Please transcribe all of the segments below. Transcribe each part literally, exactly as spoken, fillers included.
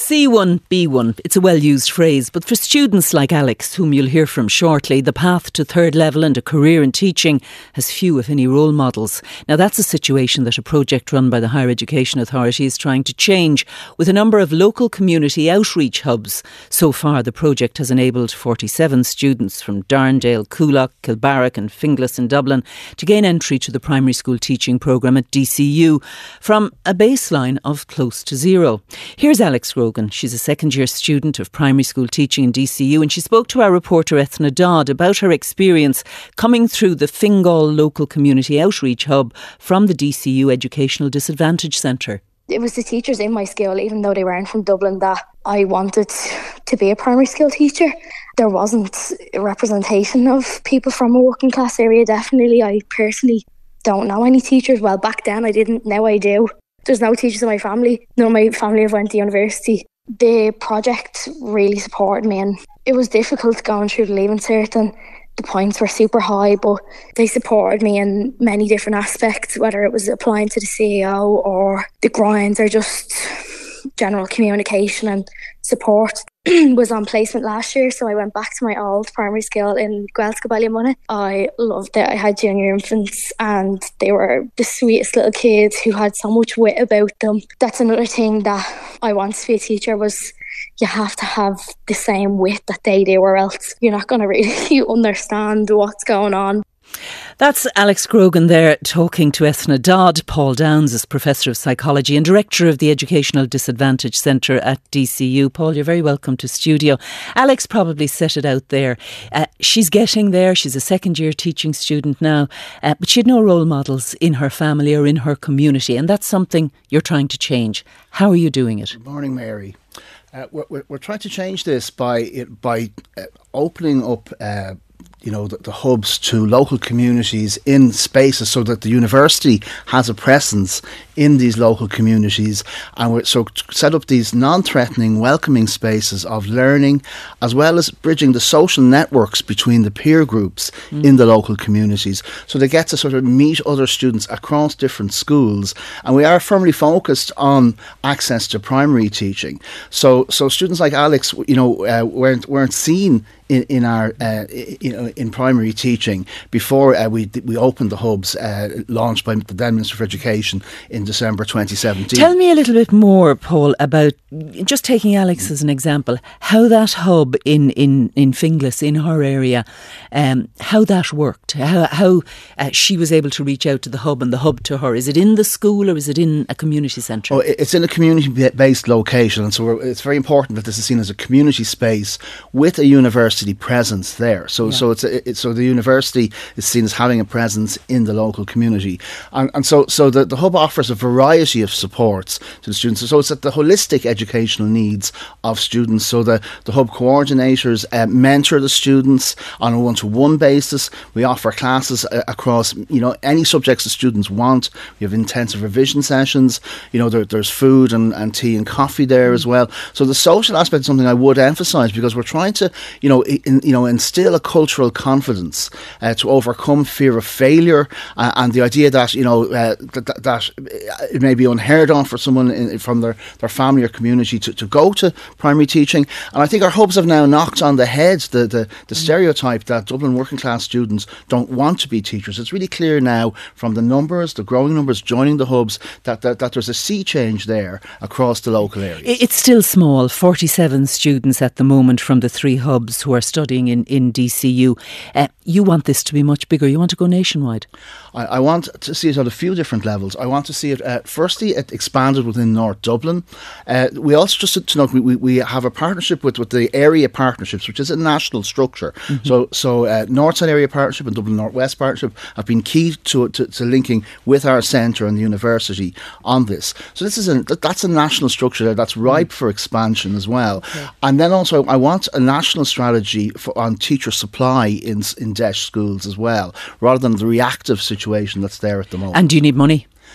C one, B one, it's a well-used phrase, but for students like Alex, whom you'll hear from shortly, the path to third level and a career in teaching has few, if any, role models. Now, that's a situation that a project run by the Higher Education Authority is trying to change with a number of local community outreach hubs. So far, the project has enabled forty-seven students from Darndale, Coolock, Kilbarrack and Finglas in Dublin to gain entry to the primary school teaching programme at D C U from a baseline of close to zero. Here's Alex Grogan. She's a second year student of primary school teaching in D C U, and she spoke to our reporter Ethna Dodd about her experience coming through the Fingal Local Community Outreach Hub from the D C U Educational Disadvantage Centre. It was the teachers in my school, even though they weren't from Dublin, that I wanted to be a primary school teacher. There wasn't a representation of people from a working class area, definitely. I personally don't know any teachers. Well, back then I didn't, now I do. There's no teachers in my family. None of my family have went to university. The project really supported me, and it was difficult going through the Leaving Cert, and the points were super high, but they supported me in many different aspects, whether it was applying to the C E O or the grinds or just general communication and support. Was on placement last year, so I went back to my old primary school in Gaelscoil Ballymunna. I loved it. I had junior infants and they were the sweetest little kids who had so much wit about them. That's another thing that I wanted to be a teacher, was you have to have the same wit that they do, or else you're not going to really understand what's going on. That's Alex Grogan there talking to Ethna Dodd. Paul Downs is Professor of Psychology and Director of the Educational Disadvantage Centre at D C U. Paul, you're very welcome to studio. Alex probably set it out there. Uh, she's getting there. She's a second year teaching student now, uh, but she had no role models in her family or in her community, and that's something you're trying to change. How are you doing it? Good morning, Mary. Uh, we're, we're trying to change this by, it, by uh, opening up uh, you know, the, the hubs to local communities in spaces so that the university has a presence in these local communities, and we're, so set up these non-threatening, welcoming spaces of learning, as well as bridging the social networks between the peer groups mm. in the local communities, so they get to sort of meet other students across different schools. And we are firmly focused on access to primary teaching. So, so students like Alex, you know, uh, weren't weren't seen in in our uh, you know in primary teaching before uh, we we opened the hubs uh, launched by the then Minister for Education in December twenty seventeen. Tell me a little bit more, Paul, about, just taking Alex as an example, how that hub in in in Finglas, in her area, um, how that worked, how how uh, she was able to reach out to the hub and the hub to her. Is it in the school or is it in a community centre? Oh, it's in a community-based location, and so we're, it's very important that this is seen as a community space with a university presence there. So, yeah. so it's, a, it's so the university is seen as having a presence in the local community, and and so so the, the hub offers a variety of supports to the students. So it's at the holistic educational needs of students. So the the hub coordinators uh, mentor the students on a one-to-one basis. We offer classes uh, across you know any subjects the students want. We have intensive revision sessions. You know there, there's food and, and tea and coffee there mm. as well. So the social aspect is something I would emphasise, because we're trying to you know in, you know instill a cultural confidence uh, to overcome fear of failure uh, and the idea that you know uh, that, that it may be unheard of for someone in, from their, their family or community to, to go to primary teaching. And I think our hubs have now knocked on the head the, the, the mm. stereotype that Dublin working class students don't want to be teachers. It's really clear now from the numbers, the growing numbers joining the hubs, that, that, that there's a sea change there across the local areas. It's still small, forty-seven students at the moment from the three hubs who are studying in, in D C U. Uh, you want this to be much bigger. You want to go nationwide. I, I want to see it at a few different levels. I want to see it, uh, firstly, it expanded within North Dublin. Uh, we also, just to note, we, we have a partnership with, with the Area Partnerships, which is a national structure. Mm-hmm. So so uh, Northside Area Partnership and Dublin North West Partnership have been key to, to, to linking with our centre and the university on this. So this is a, that's a national structure there that's ripe mm-hmm. for expansion as well. Okay. And then also I want a national strategy for, on teacher supply in, in D E S H schools as well, rather than the reactive situation that's there at the moment. And do you need money?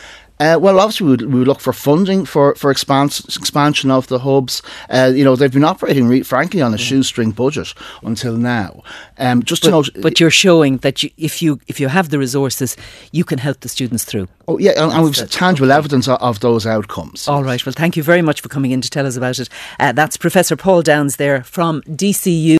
Uh, well, obviously, we would, we would look for funding for, for expans- expansion of the hubs. Uh, you know, they've been operating, re- frankly, on a shoestring budget until now. Um, just but, to note, but you're showing that you, if you if you have the resources, you can help the students through. Oh, yeah, and, and we've tangible okay. evidence of, of those outcomes. All right. Well, thank you very much for coming in to tell us about it. Uh, that's Professor Paul Downs there from D C U.